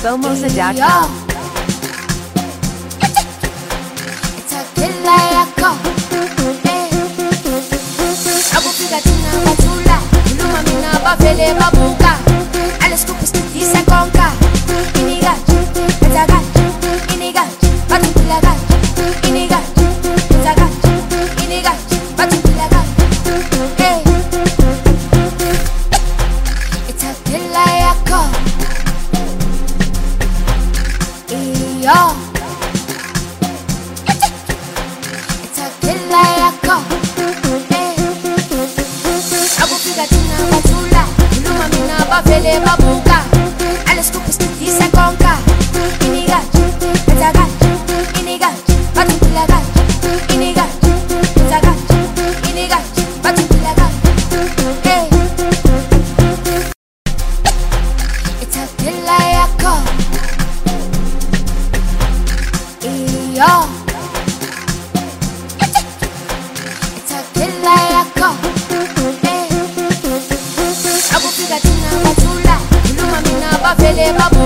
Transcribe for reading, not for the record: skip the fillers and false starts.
Bomoza.com. Vele babuka, alles gut ist dieser Konka. Inigat, Zagat, Inigat, Batulagat, Inigat, Zagat, Inigat, Batulagat. Hey, it's a delayako. Yo, it's a delayako. Hey, Abu Figatina Batula. Vele babuka, alles gut ist dieser Konka. Inigat, Zagat, Inigat, Batulagat, Inigat, Zagat, Inigat, Batulagat. Hey, it's a delayako. Yo, it's a delayako. Hey, Abu Figatina. Vele babu